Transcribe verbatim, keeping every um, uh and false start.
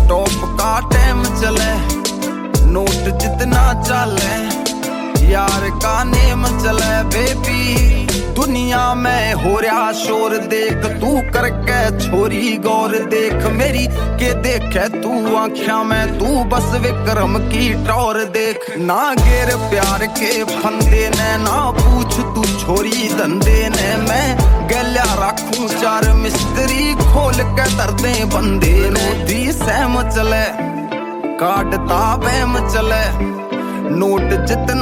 Stop का time चले, note जितना चले यार का नेम चले। बेबी दुनिया में हो रहा शोर देख, तू करके छोरी गौर देख मेरी के देखे तू आँखियां में, तू बस विक्रम की टौर देख। ना गेर प्यार के फंदे ने, ना पूछ तू छोरी धंधे ने। मैं गल्या रखूं चार मिस्त्री खोल के दर्दे बंदे ने। दी सहम चले काटता बहम चले, नोट जितना